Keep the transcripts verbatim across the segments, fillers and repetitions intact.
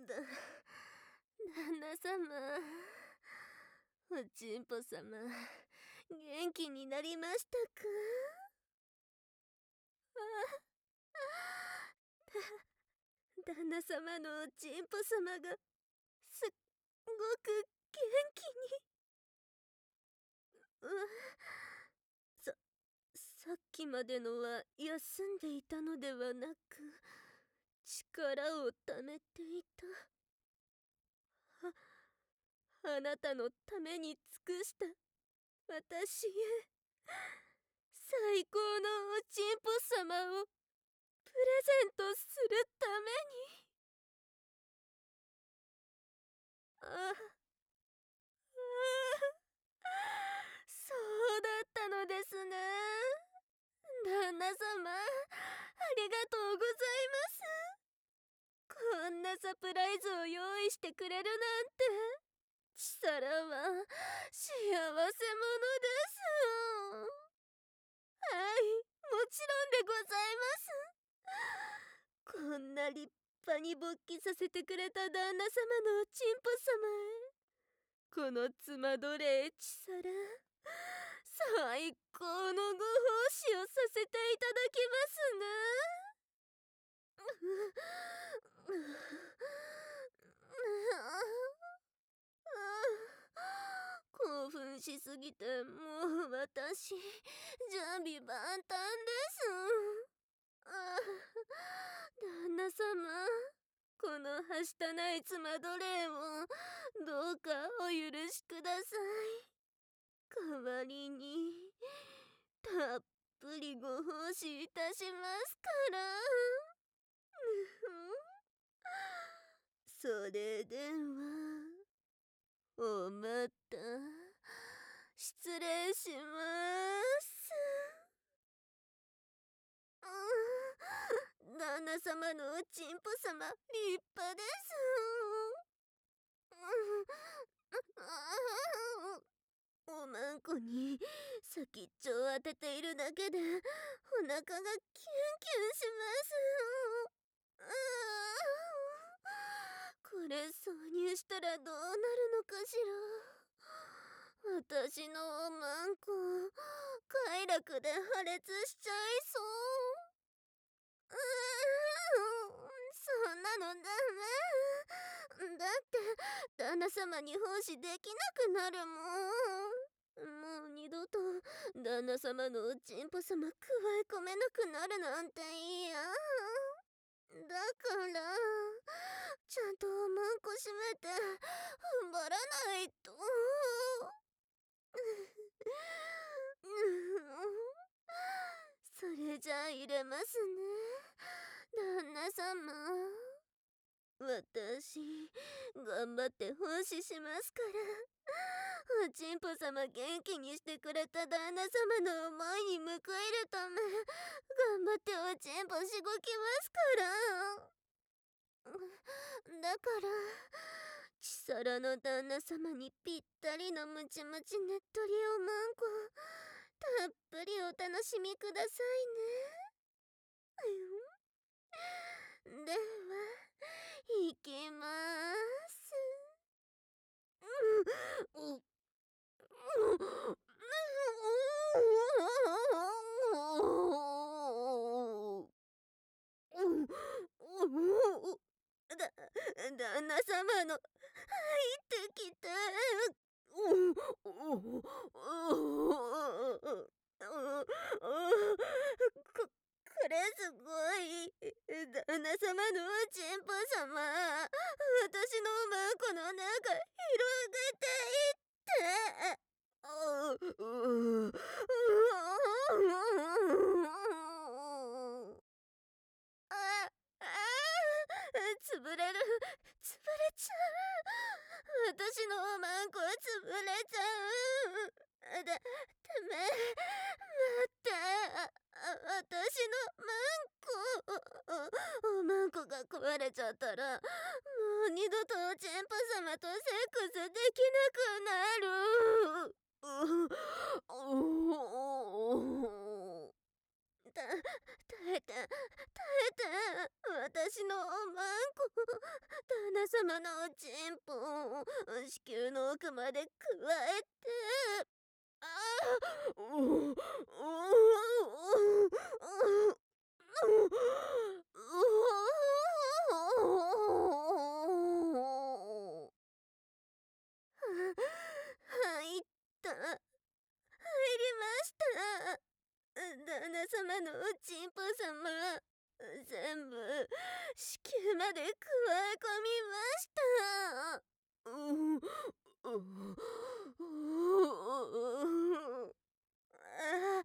だ。旦那様。おちんぽ様、元気になりましたか？だ、旦那様のおちんぽ様が、すっごく元気に。うわ、さ、さっきまでのは休んでいたのではなく、力をためていた。あ、あなたのために尽くした私へ最高のおちんぽ様をプレゼントするために。あ、ああ、そうだったのですね。旦那様、ありがとうございます。こんなサプライズを用意してくれるなんて、チサラは幸せ者です。はい、もちろんでございます。こんな立派に勃起させてくれた旦那様のおちんぽ様へ、この妻奴隷チサラ、最高のご奉仕をさせていただきますね。興奮しすぎてもう私準備万端です。旦那様、このはしたない妻奴隷をどうかお許しください。代わりにたっぷりご奉仕いたしますから。それではおまた失礼します。旦那様のおちんぽ様、立派です。おまんこに先っちょを当てているだけでお腹がキュンキュンします。これ挿入したらどうなるのかしら。私のおまんこ快楽で破裂しちゃいそう。そんなのダメ。だって旦那様に奉仕できなくなるもん。もう二度と旦那様のおちんぽ様くわえ込めなくなるなんて嫌。だからちゃんとおまんこ閉めて踏ん張らないと。それじゃあ入れますね、旦那様。私頑張って奉仕しますから。おちんぽ様元気にしてくれた旦那様の思いに報いるため頑張っておちんぽしごきますから。だからチサラの旦那様にぴったりのムチムチねっとりおまんこたっぷりお楽しみくださいね。では、いきまーす。ううだ、旦那様の入ってきて。こ、これすごい。旦那様のおちんぽ様、私のおまんこの中広げていって。あ、あー、潰れる、潰れちゃう。私のおまんこ潰れちゃう。だ、だめ、待って。私のまんこ、おまんこが壊れちゃったら、もう二度とおちんぽ様とセックスできなくなる。た、耐えて、耐えて。私のおまんこ、旦那様様のおちんぽを子宮の奥までくわえて、ああ、ううううう入った。入りました。旦那様のおちんぽ様、全部子宮までくわえ込みました。ううううあ、はい、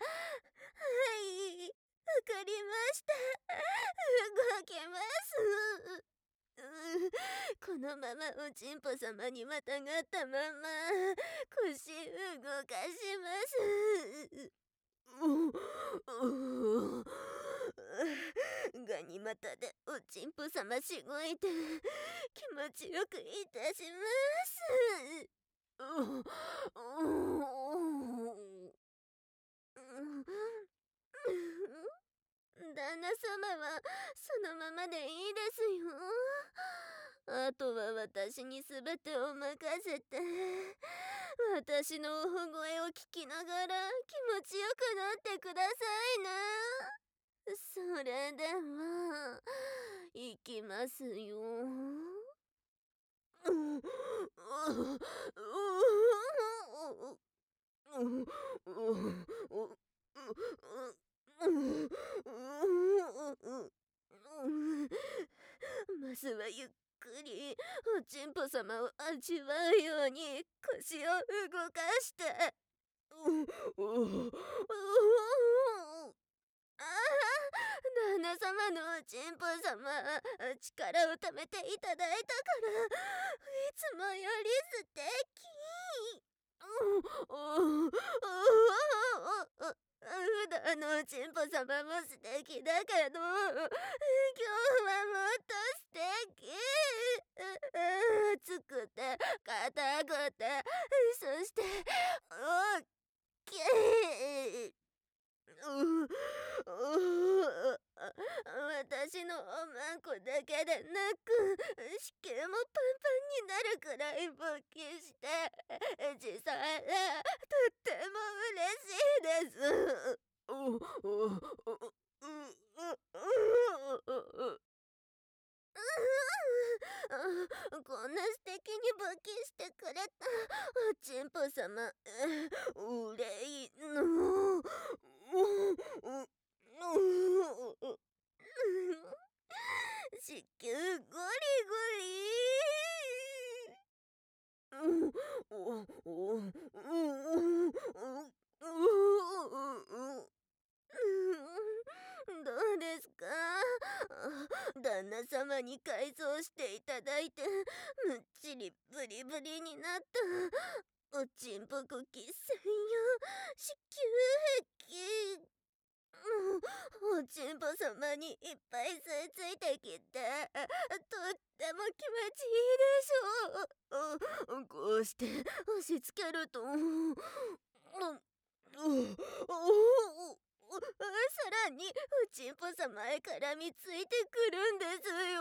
わかりました。動けます。うこのままおちんぽ様にまたがったまま腰動かします。ううガニ股でおちんぽ様しごいて気持ちよくいたします。う旦那様はそのままでいいですよ。あとは私にすべてを任せて、私のおほ声を聞きながら気持ちよくなってくださいな。それでは、いきますよ。まずはゆっくりおちんぽ様を味わうように腰を動かして。ああ、旦那様のおちんぽ様、力を貯めていただいたからいつもより素敵。普段のおちんぽ様も素敵だけど、今日はもっと素敵。熱くて硬くて、そして大きい。私のおまんこだけでなく子宮もパンパンになるくらい勃起して実際とっても嬉しいです。こんな素敵に勃起してくれたおちんぽ様、うれいの子宮ゴリゴリ。どうですか？旦那様に改造していただいてむっちりブリブリになったおちんぽこき専用子宮壁。おちんぽ様にいっぱい吸い付いてきてとっても気持ちいいでしょう。こうして押し付けるとさらにおちんぽ様へ絡みついてくるんですよ。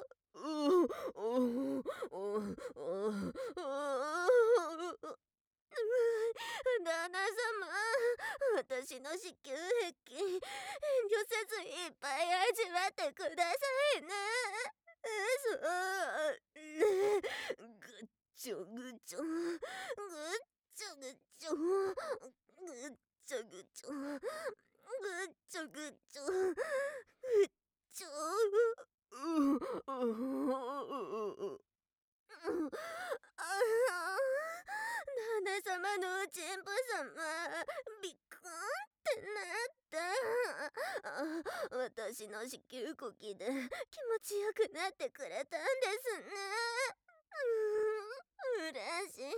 旦那様、私の子宮壁遠慮せずいっぱい味わってくださいね。そうぐっちょぐちょぐっちょぐちょぐっちょぐちょぐっちょぐちょぐっちょ旦那様のおちんぽ様、ビクンってなった。私の子宮呼吸で気持ちよくなってくれたんですね。うれしい。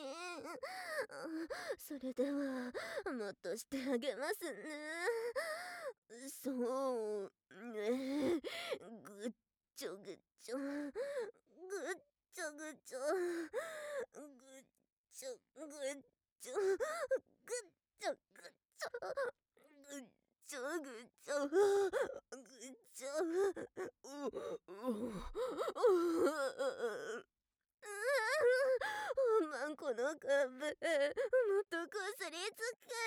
それではもっとしてあげますね。そうね、ぐっちょぐちょぐっちょぐちょぐっちょぐっちょぐっちょぐちょぐっちょぐちょぐっちょおまんこの壁、もっとこすりつけ。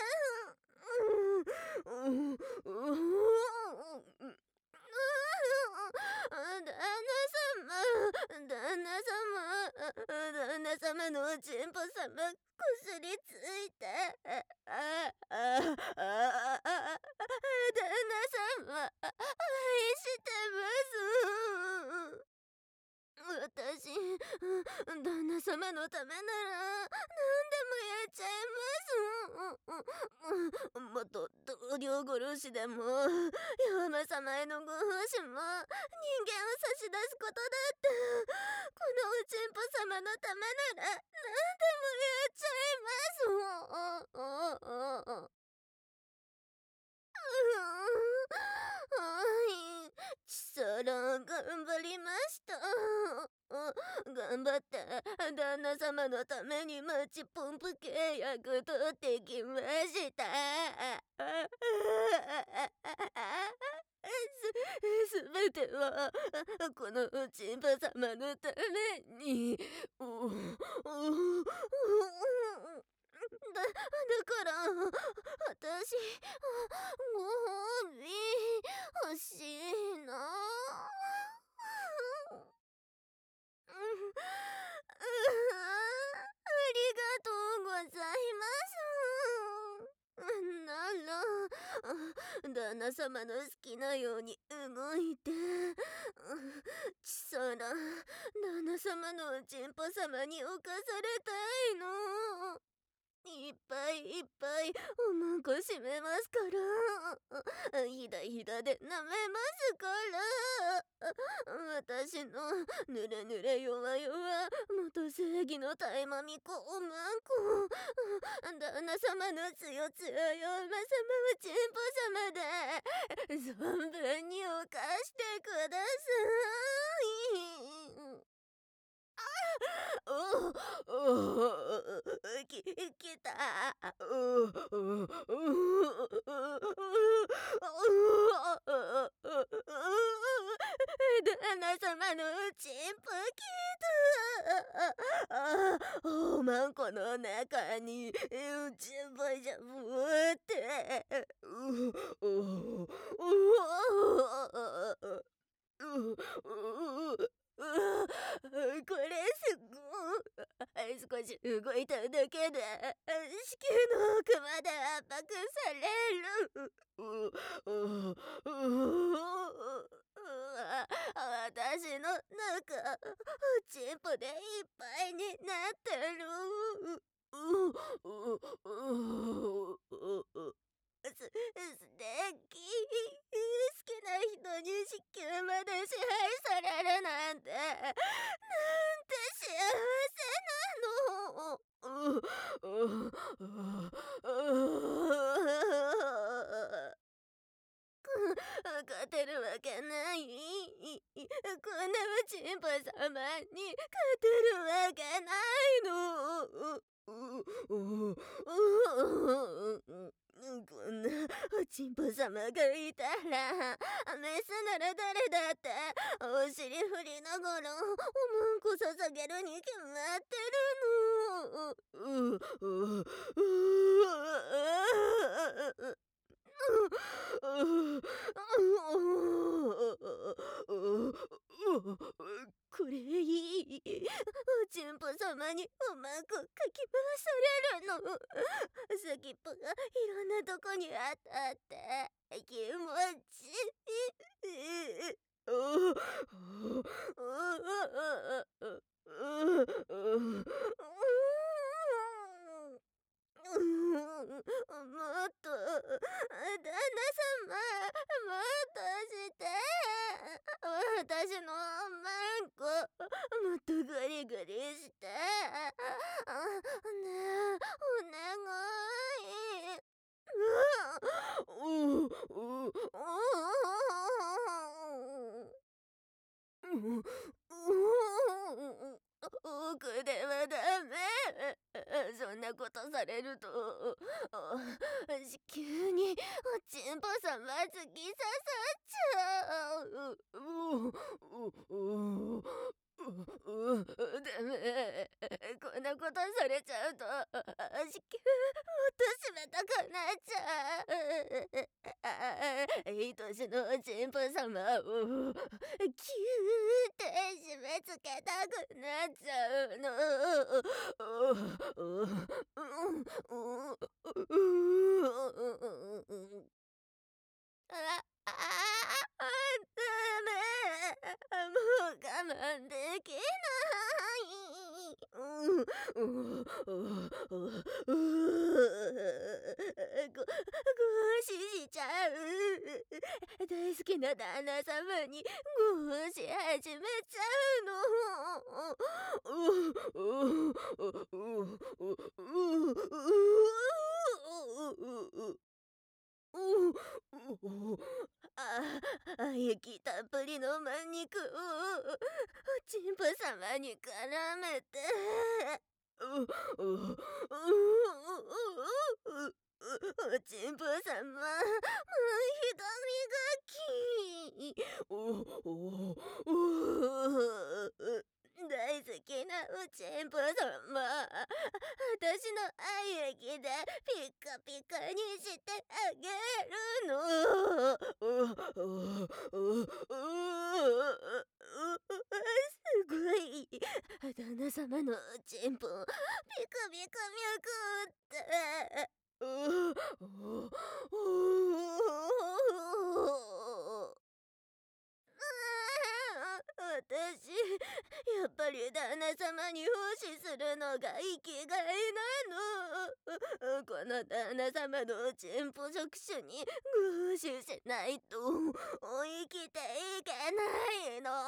旦那様、旦那様、旦那様のおちんぽ様、こすりついて。ああ、ああ、あ、旦那様、愛してます。私、旦那様のためなら、何でもやっちゃいます。もっと同僚殺しでも、山様へのご奉仕も、人間を差し出すことだって、このおちんぽ様のためなら、何でもやっちゃいます。はい、ちそら、頑張りました。頑張って旦那様のためにマッチポンプ契約取ってきました。す、すべてはこのおちんぽ様のために。だ、だから私、ご褒美欲しいな。ありがとうございます。なら、旦那様の好きなように動いて、ちそら、旦那様のおちんぽ様に侵されたいの。いっぱいいっぱいおまんこしめますから。ひだひだで舐めますから。私のぬれぬれ弱々元正義の大まみこおまんこ。旦那様のつよつよよおま様おちんぽ様で存分に犯してください。おおき、きた。旦那様のちんぽきた。おまんこの中にうんちんぽじゃぶって。これすごい。少し動いただけで子宮の奥まで圧迫される。私の中おちんぽでいっぱいになってる。す、素敵。好きな人に子宮まで支配されるなんて、なんて幸せなの。勝てるわけない。こんなおちんぽ様に勝てるわけないの。こんなおちんぽ様がいたら、メスなら誰だってお尻振りながらおまんこ捧げるに決まってるの。これいい。おちんぽ様におまんこかき回されるの。先っぽがいろんなとこに当たって気持ちいい。もっと、旦那様、もっとして。私のおまんこ、もっとグリグリして。ねえ、お願い。奥ではダメ。 そんなことされると、急におちんぽさま突き刺さっちゃう。ううううダメ。こんなことされちゃうと、子宮落としめたくなっちゃう。いい年のおちんぽさまをキューって締め付けたくなっちゃうの。ああダメ。もう我慢できない。うんうんご、ご奉仕しちゃう。大好きな旦那様にご奉仕始めちゃうの。ああ、液たっぷりのまん肉をおちんぽ様に絡めて、おちんぽ様もうひとみがき、大好きなおちんぽ様、私の愛液でピッカピカにしてあげるの。すごい。旦那様のおちんぽピカピカ脈って。私、やっぱり旦那様に奉仕するのが生きがいなの。この旦那様のおちんぽ触手にご奉仕しないと生きていけないの。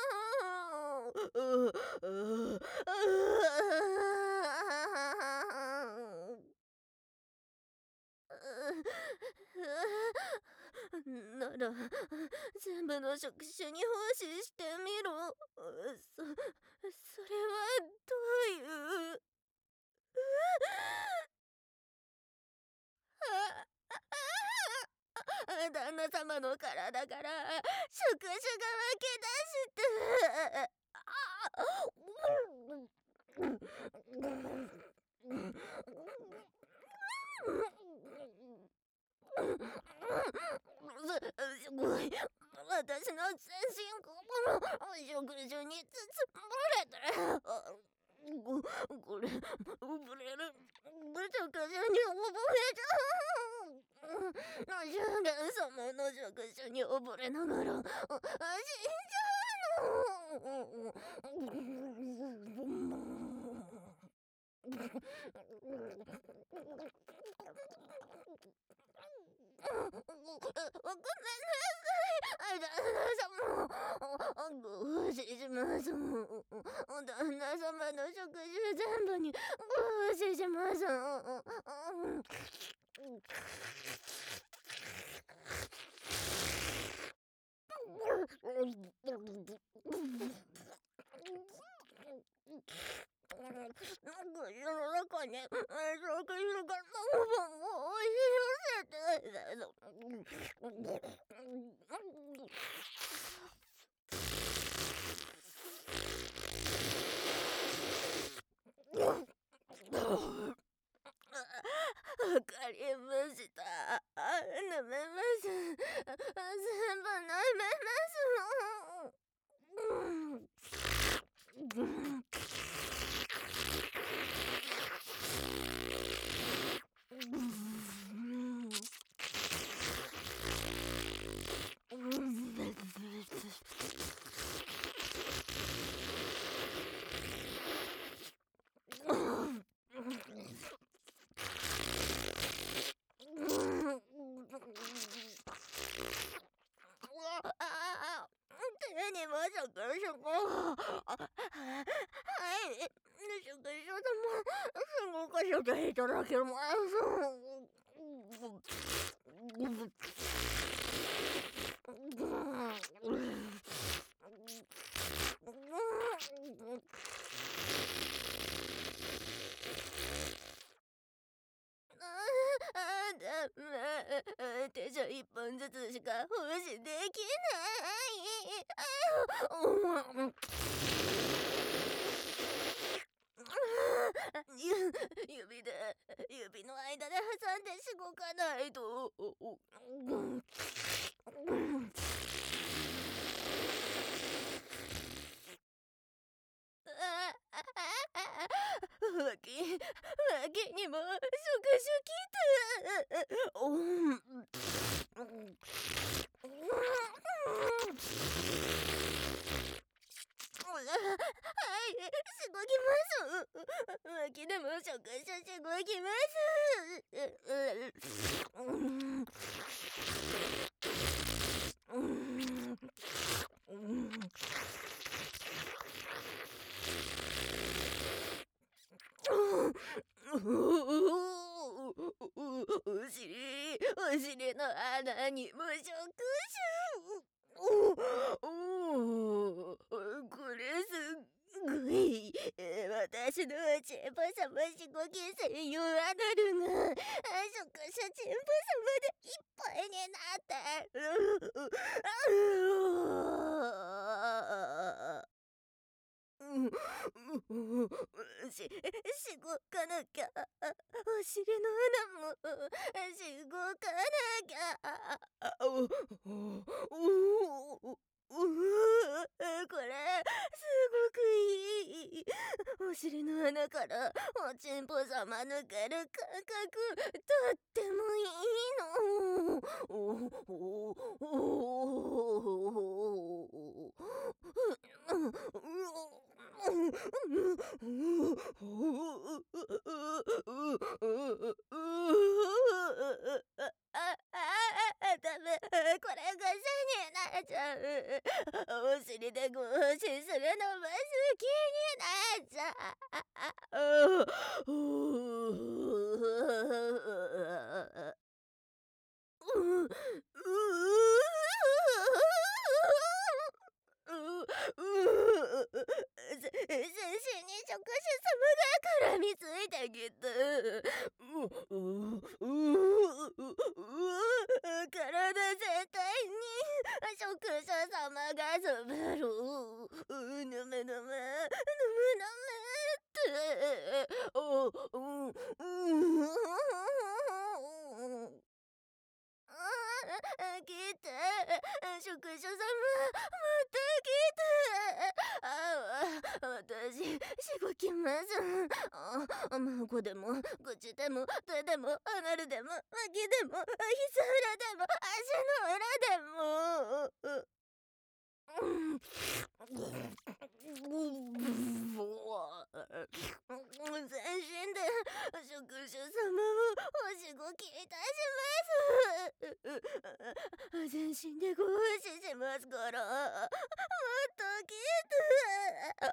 なら全部の触手に奉仕してみろ。そ、それはどういう。旦那様の体から触手が湧き出してすごい。私の全身触手に包まれて、ここれ溺れる。触手に溺れちゃう。十元様の触手に溺れながら死んじゃうの。ごめんなさい。旦那様、ご奉仕します。旦那様の触手全部にご奉仕します。口の中に触手が何本も押し寄せて。わかりました。舐めます。全部舐めます。手にも触手が。はい、触手でも動かしていただきます。 つしか奉仕できない。指で指の間で挟んでしごかないと。脇脇にもシュクシュきた。おんはい、しごきます。脇でもシュクシュしごきます。うんお尻お尻の穴にも触手。おおこれすっごい。私のチンポ様しごき専用アナルが触手チンポ様でいっぱいになってししごかなきゃ。お尻の穴もしごかなきゃ。おおおこれすごくいい。お尻の穴からおちんぽ様抜ける感覚とってもいいの。おおおああダメ、これが背になっちゃう。お尻でご奉仕するのも好きになっちゃう。うう全身に触手様が絡みついてきた。体全体に触手様が滑る。ぬめぬめぬめぬめっておうんうんあ来て触手様また来て。あ私しごきます。あ孫でも口でも手でもアナルでも脇でも膝裏でも足の裏でも。うん全身で触手様をおしごきいたします。全身でご奉仕しますからもっと来て。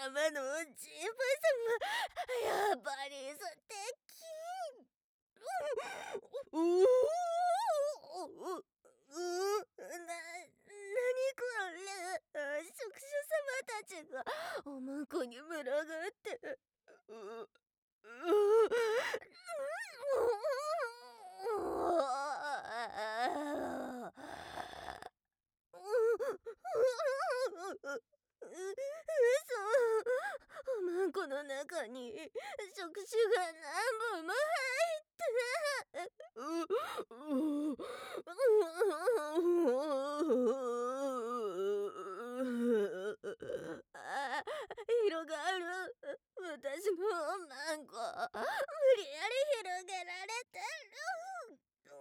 様の神父様、やっぱり素敵。ううううな、なにこれ。職者様たちがおまんこに群がって。うううおまんこの中に触手が何本も入ってあ、広がる。私のおまんこ無理やり広げられてる。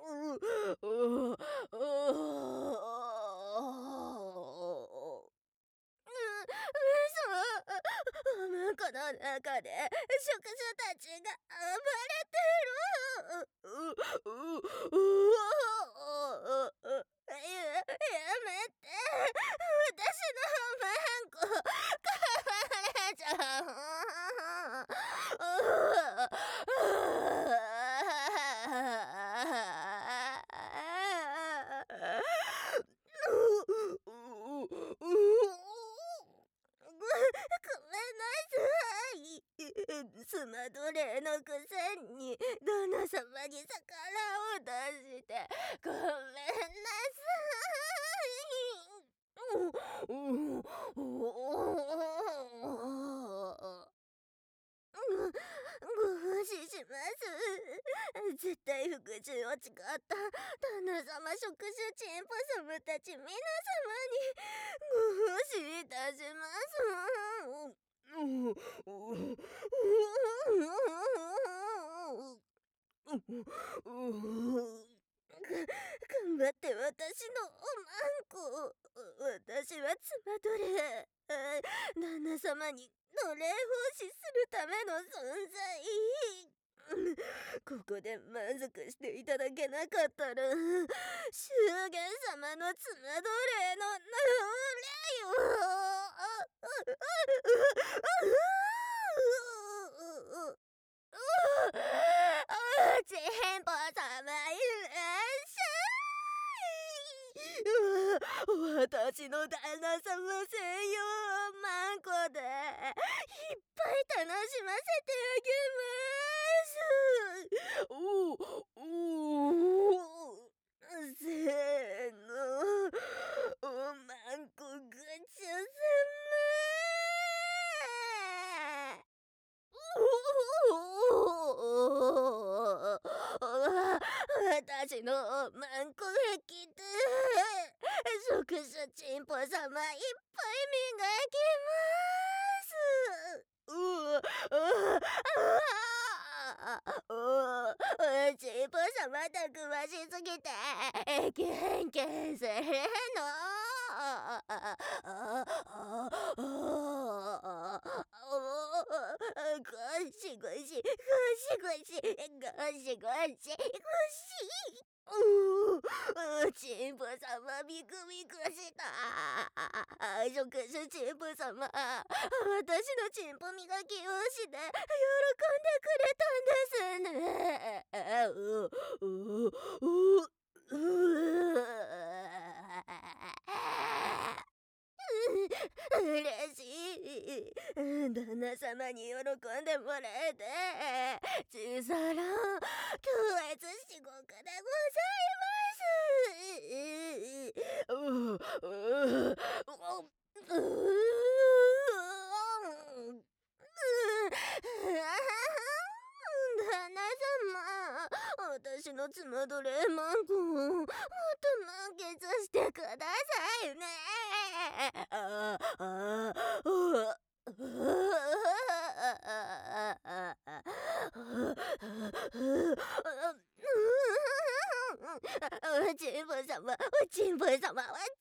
おまんこの中で職者たちが暴れてる。や、やめて。私のおまんこ壊れちゃう。ごめんなさい。スマドレーのくせに旦那様に逆らを出してごめんなさい。ご奉仕します。絶対服従を誓った旦那様、職種チンポ様たち皆様にご奉仕いたします。頑張って私のおまんこ。私は妻どれ。旦那様に奴隷奉仕するための存在。ここで満足していただけなかったら祝言様の妻奴隷の奴隷をチンポ様いらっしゃい。私の旦那様専用マンコでいっぱい楽しませてあげます。おおせーの、おまんこぐちゃ様。私のマンコ壁で職者チンポ様いっぱい磨きます。ううチンポ様たくましすぎてケンケンするの。ゴシゴシゴシゴシゴシゴシゴシ。ううチンポ様ビクビクした。職種チンポ様、私のチンポ磨きをして喜んでくれたんですね。ううう嬉しい。旦那様に喜んでもらえて小さな強烈至極でございます。ううう旦那様、私の妻奴隷マンコをもっと満喫してくださいね。ああチンポ様、チンポ様、チンポ様、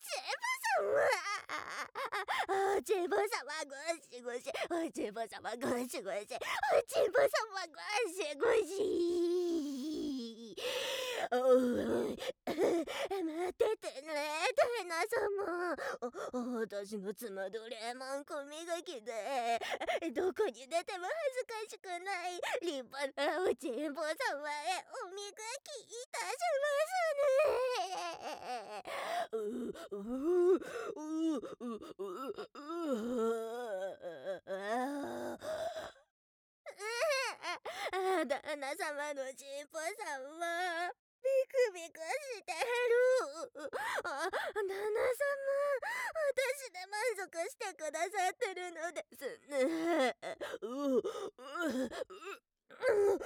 チンポ様ゴシゴシ、チンポ様ゴシゴシ、チンポ様ゴシゴシ。 うう待っててね、旦那様。お私の妻ドレーモン小磨きで、どこに出ても恥ずかしくない立派なおちんぽ様へお磨きいたしますね。ううううううあ旦那様のちんぽさんはビクビクしてる。あ旦那様、私で満足してくださってるのですね。うううう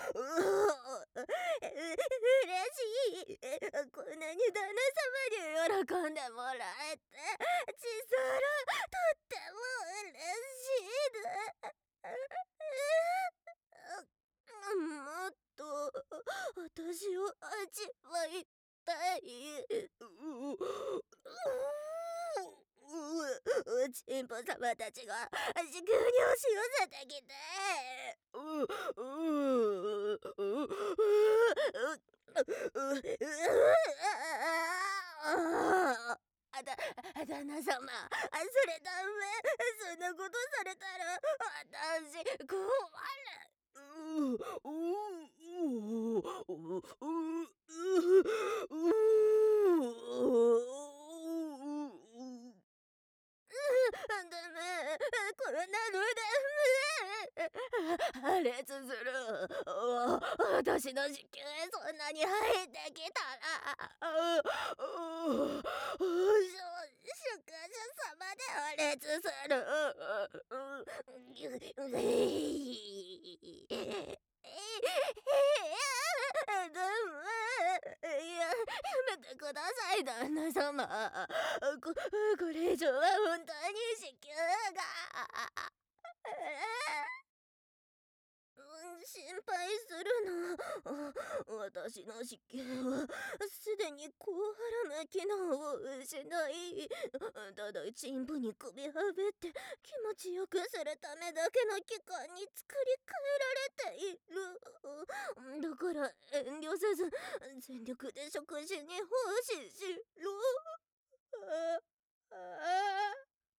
嬉しい。こんなに旦那様に喜んでもらえて、ちそらとっても嬉しいです。もっと私を味わいたい。ううちんぽ様たちが地球に押し寄せてきて、うううううあだ旦那様、それダメ。そんなことされたら私困る。うううううダメ、こんなのダメ。破裂する。私の子宮へそんなに入ってきたら、宿主様で破裂する。でもいや、やめてください旦那様。ここれ以上は本当に子宮が心配するの。私の子宮はすでにコウハラの機能を失い、ただチンポに首はべって気持ちよくするためだけの器官に作り変えられている。だから遠慮せず全力で食事に奉仕しろ。ああ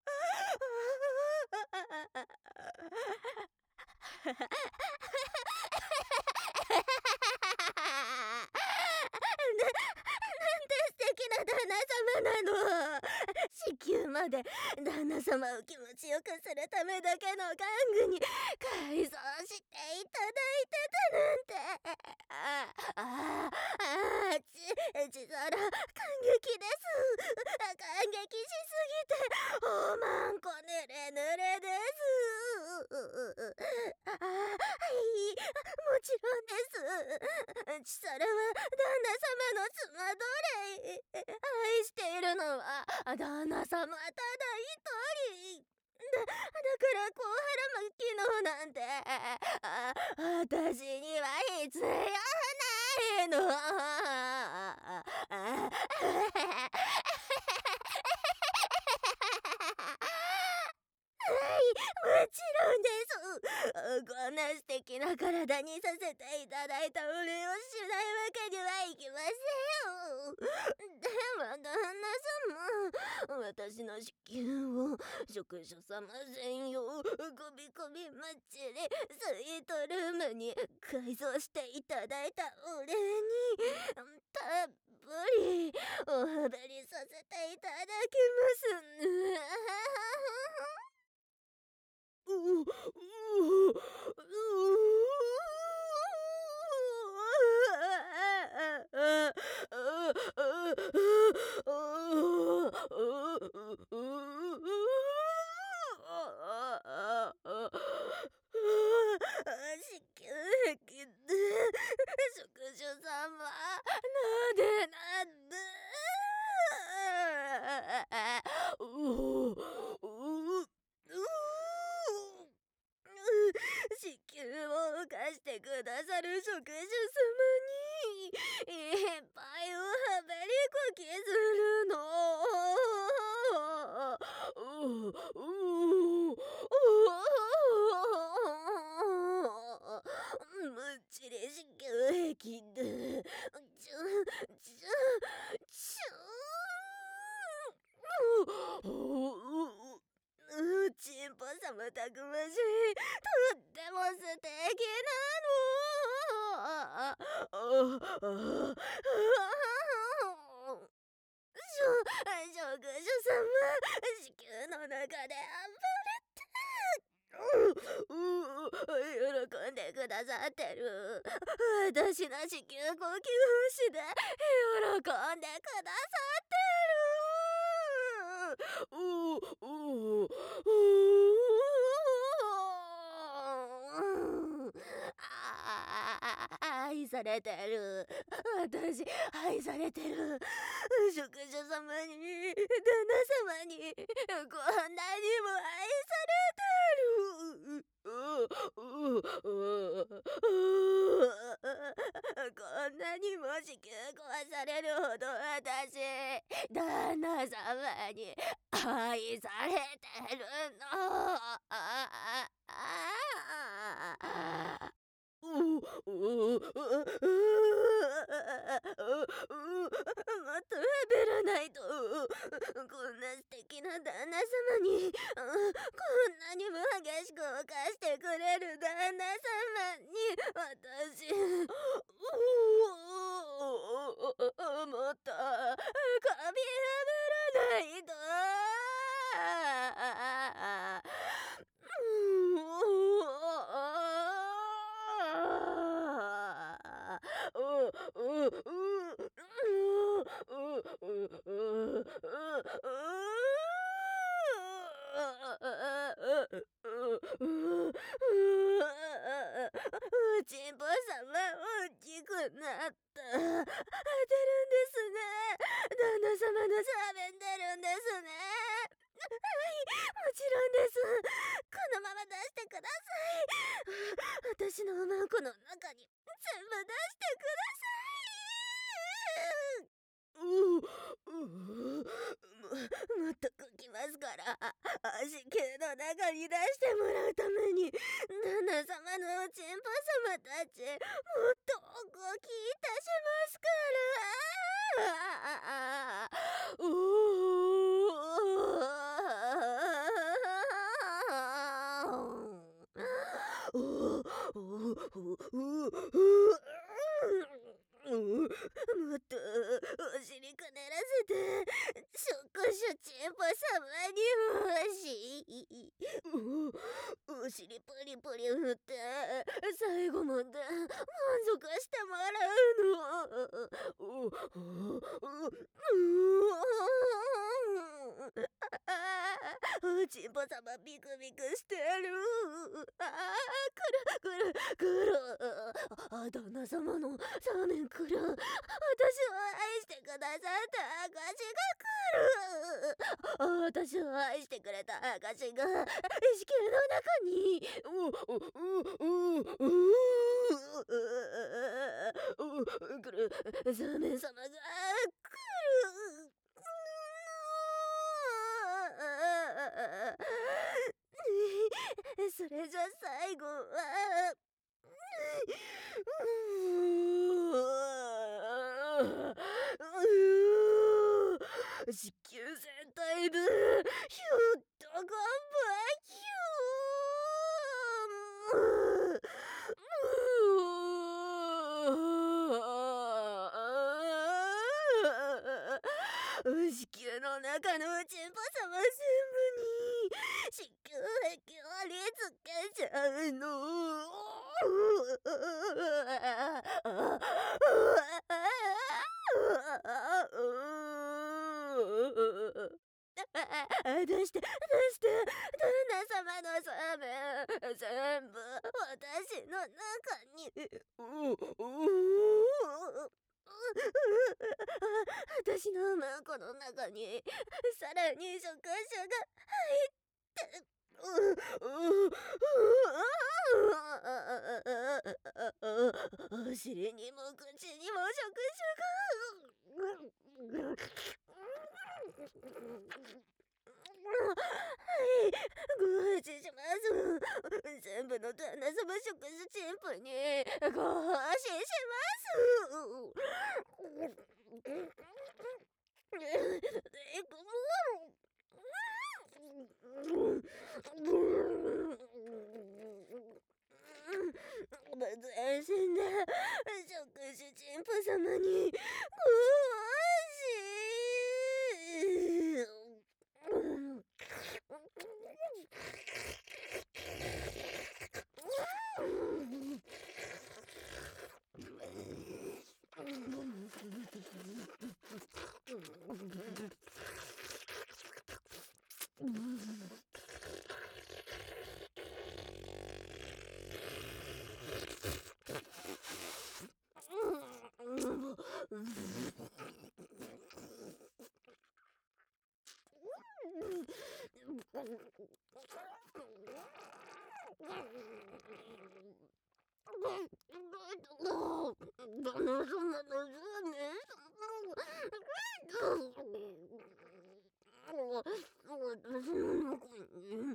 素敵な旦那様なの。子宮まで旦那様を気持ちよくするためだけの玩具に改造していただいてたなんて。あああちちそら感激です。感激しすぎておまんこぬれぬれです。あはいもちろんです。ちそらは旦那様の妻奴隷。愛しているのは旦那様ただ一人だ。だからコウハラ巻きのなんてあ私には必要ないの。はいもちろんです。こんな素敵な体にさせていただいたお礼をしないわけにはいきませんよ。でも旦那様、私の子宮を職所様専用ゴビゴビマッチでスイートルームに改造していただいたお礼にたっぷりおはべりさせていただきます。ううう子宮壁で職所様なでなでううう子宮を犯してくださる職主様にいっぱいおはべりこきするの。うううむっちり子宮壁でちょ職所様、子宮の中で暴れてうう喜んでくださってる。私の子宮呼吸士で喜んでくださってる。うううあ愛されてる。私愛されてる。職所様に、旦那様に、こんなにも愛されてる。こんなにも子宮壊されるほど私、旦那様に愛されてるの。うううううもっとべらないと。こんな素敵な旦那様に、こんなにも激しく犯してくれる旦那様に私、もっとかみはべらないと。チンポ様大きくなった。出るんですね。旦那様の喋んでるんですね。はい、もちろんです。このまま出してください。私のおまんこの中に全部出してください。うううも、もっと書きますから。子宮の中に出してもらうために、旦那様のおちんぽ様たち、もっとお動きいたしますから。うもっとお尻くねらせて、職所チンポ様に欲しい。お尻プリプリ振って、最後まで満足してもらうの。おちんぽ様ビクビクしてる。ああ、くるくるくる。あ、旦那様のサーメンくる。私を愛してくださった証が来る。あ、私を愛してくれた証が子宮の中に。うううううくる。サーメン様が来る。それじゃ最後は子宮全体でひゅっと頑張きゅ子宮の中のちんぽ様全部に子宮壁を貼り付けちゃうの。出して出して旦那様のサーメン全部私の中に。私のマンコの中にさらに触手が入ってお尻にも口にも触手が。はい、ご奉仕します。全部の旦那様触手チンプにご奉仕します。全身で触手チ様にご旦那様の私の中に、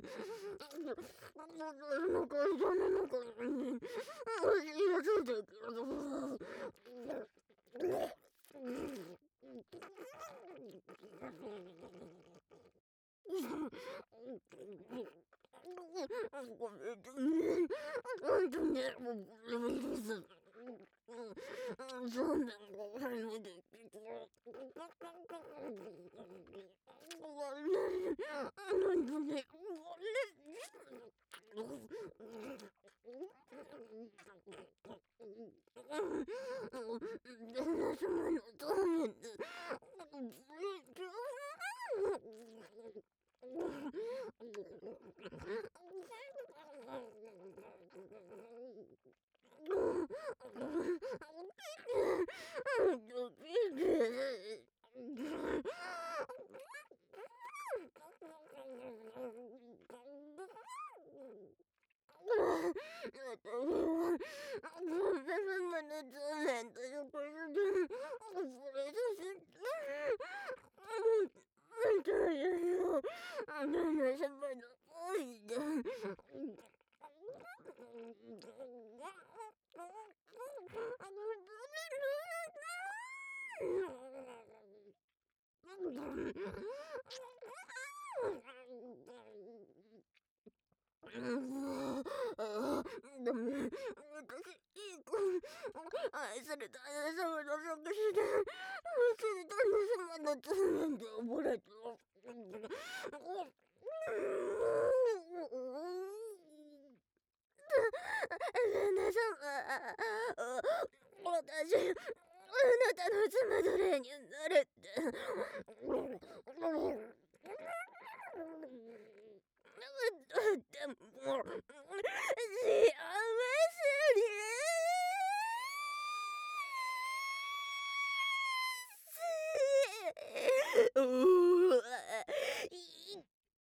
私の会社の中に、足がついてくる。ごめんね。本当に、もうごめんです。そうなんだ、初めて聞いた。本当に、旦那様のためで、でも、私、いい子、愛された旦那様の作詞で、愛された旦那様の通念で溺れた。旦那様、私、あなたの妻奴隷になれって。でも、幸せに。うわ、い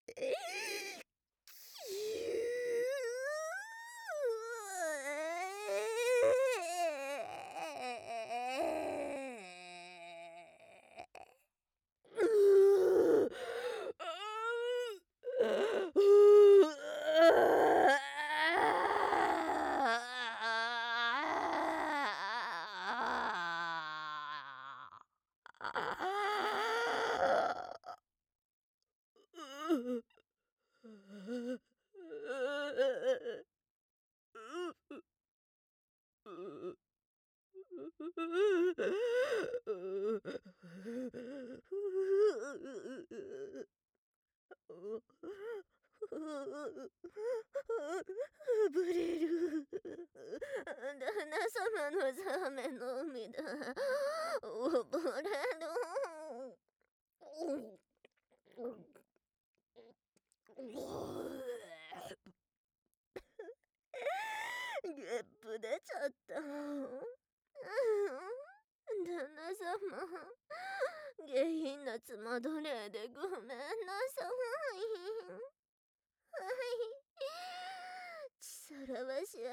ぶれる。旦那様のための海だ。溺れる。ゲップ出ちゃった。旦那様、下品な妻奴隷でごめんなさい。はい。ちさらは幸せです。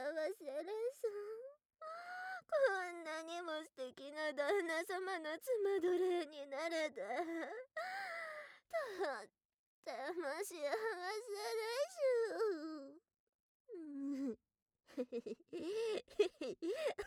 こんなにも素敵な旦那様の妻奴隷になれて、とっても幸せでしゅ。